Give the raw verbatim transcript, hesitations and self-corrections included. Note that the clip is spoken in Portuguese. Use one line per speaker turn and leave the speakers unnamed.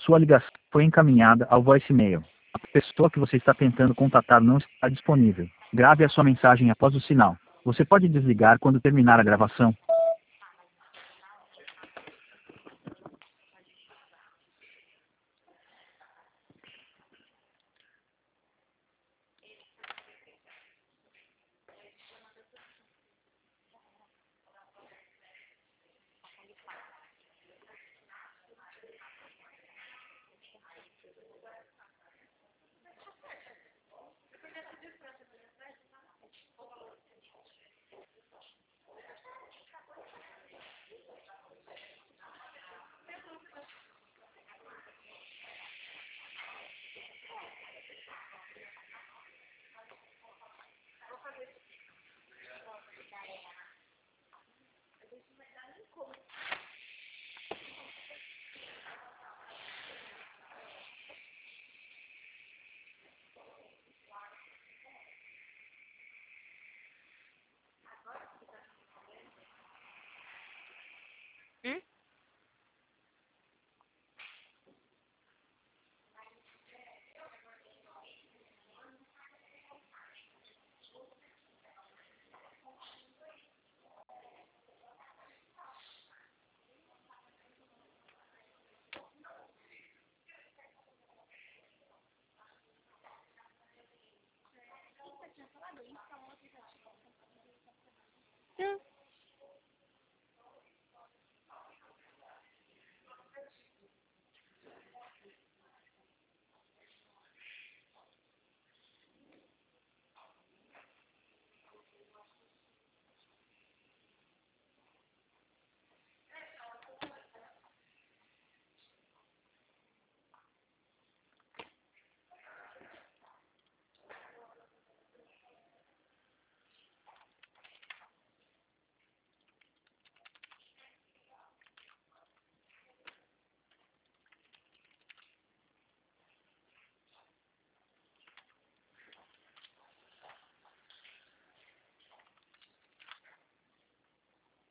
Sua ligação foi encaminhada ao voicemail. A pessoa que você está tentando contatar não está disponível. Grave a sua mensagem após o sinal. Você pode desligar quando terminar a gravação.
Hum? Hum.